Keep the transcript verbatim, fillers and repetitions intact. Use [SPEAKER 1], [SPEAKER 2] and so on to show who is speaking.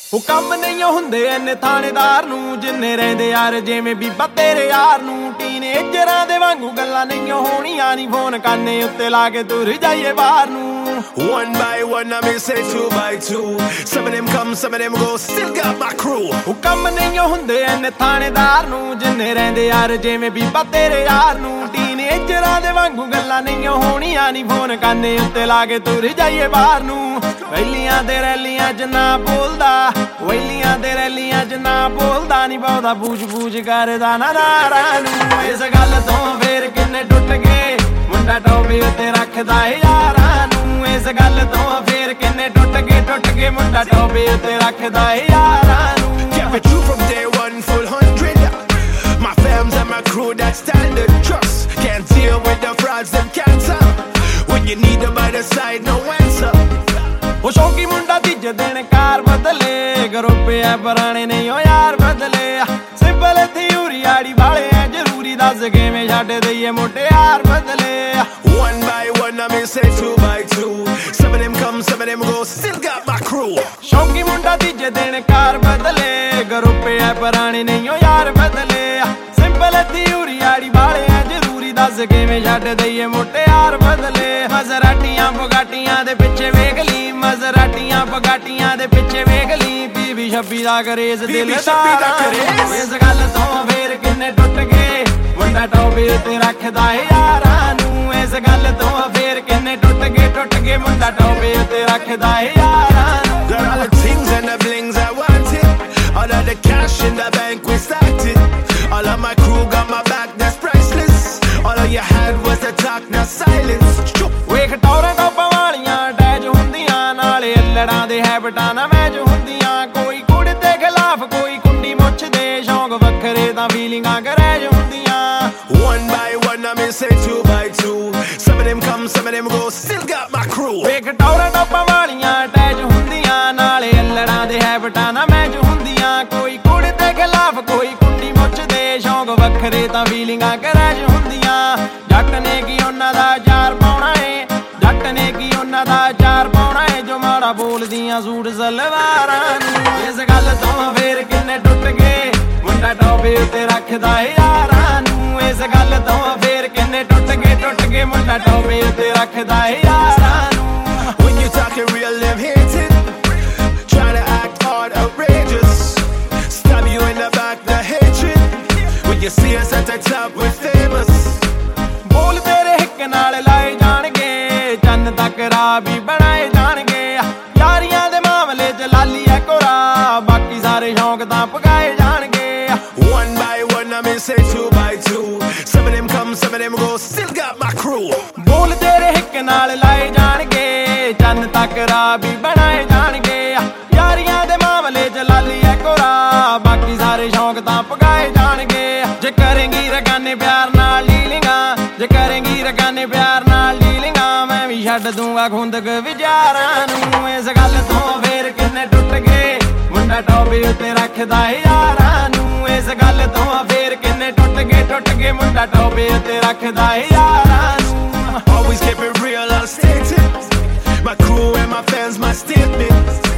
[SPEAKER 1] ਉਹ ਕੰਮ ਨਹੀਂ ਹੁੰਦੇ ਐਨੇ ਥਾਣੇਦਾਰ ਨੂੰ ਜਿੰਨੇ ਰਹਿੰਦੇ ਯਾਰ ਜਿਵੇਂ ਬੀਬਾ ਤੇਰੇ ਯਾਰ ਨੂੰ ਟੀਨੇਜਰਾਂ ਦੇ ਵਾਂਗੂ ਗੱਲਾਂ ਨਹੀਂ ਹੋਣੀਆਂ ਨੀ ਫੋਨ ਕਾਨੇ ਉੱਤੇ ਲਾ ਕੇ ਤੁਰ ਜਾਈਏ ਬਾਹਰ ਨੂੰ
[SPEAKER 2] One by one I may say two by two Some of them come, some of them go, still got my crew
[SPEAKER 1] ਉਹ ਕੰਮ ਨਹੀਂ ਹੁੰਦੇ ਐਨੇ ਥਾਣੇਦਾਰ ਨੂੰ ਜਿੰਨੇ ਰਹਿੰਦੇ ਯਾਰ ਜਿਵੇਂ ਬੀਬਾ ਤੇਰੇ ਯਾਰ ਨੂੰ ਟੀਨੇਜਰਾਂ ਦੇ ਵਾਂਗੂ ਗੱਲਾਂ ਨਹੀਂ ਹੋਣੀਆਂ ਨੀ ਫੋਨ ਕਾਨੇ ਉੱਤੇ ਲਾ ਕੇ ਤੁਰ ਜਾਈਏ ਬਾਹਰ ਨੂੰ ਵੈਲੀਆਂ ਤੇ ਰੈਲੀਆਂ ਚ ਨਾ ਬੋਲਦਾ ਵੈਲੀਆਂ ਤੇ ਰੈਲੀਆਂ ਚ ਨਾ ਬੋਲਦਾ ਨੀ ਬਹੁਤਾ ਬੂਝ ਬੂਝ ਕਰਦਾ ਨਾ ਨਾਰਾਂ ਨੂੰ ਇਸ ਗੱਲ ਤੋਂ ਫੇਰ ਕਿੰਨੇ ਟੁੱਟ ਗਏ ਮੁੰਡਾ ਟੋਬੇ ਉੱਤੇ ਰੱਖਦਾ ਏ ਯਾਰਾਂ ਨੂੰ ਇਸ ਗੱਲ ਤੋਂ ਫੇਰ ਕਿੰਨੇ ਟੁੱਟ ਗਏ ਟੁੱਟ ਗਏ ਮੁੰਡਾ ਟੋਬੇ ਉੱਤੇ ਰੱਖਦਾ ਏ ਯਾਰਾਂ ਨੂੰ
[SPEAKER 2] Kept it true from day one, full hundred My fams and my crew, that standard trust Can't deal with the frauds, them can't tell When you need them by the side, no answer
[SPEAKER 1] ਉਹ ਸ਼ੌਂਕੀ ਮੁੰਡਾ ਤੀਜੇ ਦਿਨ ਕਾਰ ਬਦਲੇ group ਐ ਪੁਰਾਣੇ ਨਹੀਂ ਉਹ ਯਾਰ ਬਦਲੇ ਸਿੰਪਲ ਥਿਊਰੀ ਆੜੀ ਵਾਲੇ ਐ ਜ਼ਰੂਰੀ ਦੱਸ ਕਿਵੇਂ ਛੱਡ ਦਈਏ ਮੋਟੇ ਯਾਰ ਬਦਲੇ
[SPEAKER 2] One by one I may say two by two Some of them come, some of them go, still got my crew
[SPEAKER 1] ਸ਼ੌਂਕੀ ਮੁੰਡਾ ਤੀਜੇ ਦਿਨ ਕਾਰ ਬਦਲੇ ਗਰੁੱਪ ਐ ਪੁਰਾਣੇ ਨਹੀਂ ਉਹ ਯਾਰ ਬਦਲੇ ਸਿੰਪਲ ਥਿਊਰੀ ਆੜੀ ਵਾਲੇ ਐ ਜ਼ਰੂਰੀ ਦੱਸ ਕਿਵੇਂ ਛੱਡ ਦਈਏ ਮੋਟੇ ਯਾਰ ਬਦਲੇ ਮਜ਼ਰਾਟੀਆਂ ਬੁਗਾਟੀਆਂ ਦੇ ਪਿੱਛੇ ਵੇਖ ਲਈ ਮਜ਼ਰਾਟੀਆਂ ਬੁਗਾਟੀਆਂ ਦੇ ਪਿੱਛੇ ਵੇਖ ਲਈ ਬੀਬੀ ਛੱਬੀ ਦਾ ਕਰੇਜ਼ ਦਿਲ ਦਾ ਇਸ ਗੱਲ ਤੋਂ ਫੇਰ ਕਿੰਨੇ ਟੁੱਟ ਗਏ ਮੁੰਡਾ ਟੋਬੇ ਉੱਤੇ ਰੱਖਦਾ ਏ ਯਾਰਾਂ ਨੂੰ ਇਸ ਗੱਲ ਤੋਂ ਫੇਰ ਕਿੰਨੇ ਟੁੱਟ ਗਏ ਟੁੱਟ ਗਏ ਮੁੰਡਾ ਟੋਬੇ ਉੱਤੇ ਰੱਖਦਾ ਏ ਯਾਰਾਂ ਨੂੰ
[SPEAKER 2] Got all the things and the blings I wanted All of the cash in the bank we started All of my crew got my back, that's priceless All of you had was the talk, now silence
[SPEAKER 1] ਵੇਖ ਟੌਰਾਂ ਟੋਪਾਂ ਵਾਲੀਆਂ attach ਹੁੰਦੀਆਂ ਨਾਲੇ ਅੱਲੜਾਂ ਦੇ ਹੈਬਟਾਂ ਨਾ match ਹੁੰਦੀਆਂ ਕੋਈ ਕੁੜੀ ਦੇ ਖਿਲਾਫ ਕੋਈ ਕੁੰਡੀ ਮੁੱਛਦੇ ਸ਼ੌਂਕ ਵੱਖਰੇ ਤਾਂ ਫੀਲਿੰਗਾਂ ਕਰੈਜ ਹੁੰਦੀਆਂ
[SPEAKER 2] One by one I may say two by two Some of them come, some of them go, still got my crew
[SPEAKER 1] ਵੇਖ ਟੌਰਾਂ ਟੋਪਾਂ ਵਾਲੀਆਂ ਅਟੈਚ ਹੁੰਦੀਆਂ ਨਾਲੇ ਅੱਲੜਾਂ ਦੇ ਹੈਬਟਾਂ ਨਾ ਮੈਚ ਹੁੰਦੀਆਂ ਕੋਈ ਕੁੜੀ ਦੇ ਖਿਲਾਫ ਕੋਈ ਕੁੰਡੀ ਮੁੱਛਦੇ ਸ਼ੌਂਕ ਵੱਖਰੇ ਤਾਂ ਫੀਲਿੰਗਾਂ ਕਰੈਜ ਹੁੰਦੀਆਂ ਜੱਟ ਨੇ ਕੀ ਉਹਨਾਂ ਦਾ ਯਾਰ ਪਾਉਣਾ ਏ ਜੱਟ ਨੇ ਕੀ ਉਹਨਾਂ ਦਾ ਯਾਰ ਪਾਉਣਾ ਏ ਜੋ ਮਾੜਾ ਬੋਲਦੀਆਂ ਸੂਟ ਸਲਵਾਰਾਂ ਨੂੰ ਇਸ ਗੱਲ ਤੋਂ ਫੇਰ ਕਿੰਨੇ ਟੁੱਟ ਗਏ ਮੁੰਡਾ ਟੋਬੇ ਉੱਤੇ ਰੱਖਦਾ ਏ ਯਾਰਾਂ ਨੂੰ ਇਸ ਗੱਲ ਤੋਂ ਫੇਰ ਕਿੰਨੇ ਟੁੱਟ ਗਏ ਟੁੱਟ ਗਏ ਮੁੰਡਾ ਟੋਬੇ ਉੱਤੇ ਰੱਖਦਾ ਏ ਯਾਰਾਂ ਨੂੰ
[SPEAKER 2] When you talking real, them hate it Try to act hard, outrageous Stab you in the back, the hatred When you see us at the top, we're famous
[SPEAKER 1] ਬੋਲ ਤੇਰੇ ਹਿੱਕ ਨਾਲ ਲਾਏ ਜਾਣਗੇ ਚੰਨ ਤੱਕ ਰਾਹ ਵੀ ਬਣਾਏ ਜਾਣਗੇ ਯਾਰੀਆਂ ਦੇ ਮਾਮਲੇ ਚ ਲਾਲੀ ਐ ਕੋਰਾ ਬਾਕੀ ਸਾਰੇ ਸ਼ੌਂਕ ਤਾਂ ਪਗਾਏ ਜਾਣਗੇ
[SPEAKER 2] One by one I may say two by two Some of them come, some of them go, still got my crew
[SPEAKER 1] ਬੋਲ ਤੇਰੇ ਹਿੱਕ ਨਾਲ ਲਾਏ ਜਾਣਗੇ ਚੰਨ ਤੱਕ ਰਾਹ ਵੀ ਬਣਾਏ ਜਾਣਗੇ ਯਾਰੀਆਂ ਦੇ ਮਾਮਲੇ ਚ ਲਾਲੀ ਐ ਕੋਰਾ ਬਾਕੀ ਸਾਰੇ ਸ਼ੌਂਕ ਤਾਂ ਪਗਾਏ ਜਾਣਗੇ ਜੇ ਕਰੇਂਗੀ ਰਗਾਨੇ ਪਿਆਰ ਨਾਲ ਲੀਲਿੰਗਾਂ ਜੇ ਕਰੇਂਗੀ ਰਗਾਨੇ ਪਿਆਰ ਨਾਲ ਲੀਲਿੰਗਾਂ ਮੈਂ ਵੀ ਛੱਡ ਦੂੰਗਾ ਖੁੰਦਕ ਵਿਚਾਰਾਂ ਨੂੰ ਇਸ ਗੱਲ ਤੋਂ ਫੇਰ ਕਿੰਨੇ ਟੁੱਟ ਗਏ ਮੁੰਡਾ ਟੋਬੇ ਉੱਤੇ ਰੱਖਦਾ ਏ ਯਾਰਾਂ ਨੂੰ ਇਸ ਗੱਲ ਤੋਂ ਫੇਰ ਕਿੰਨੇ ਟੁੱਟ ਗਏ ਟੁੱਟ ਗਏ ਮੁੰਡਾ ਟੋਬੇ ਉੱਤੇ ਰੱਖਦਾ ਏ ਯਾਰਾਂ ਨੂੰ
[SPEAKER 2] Always keep it real, I'll state it My crew and my fans, my statement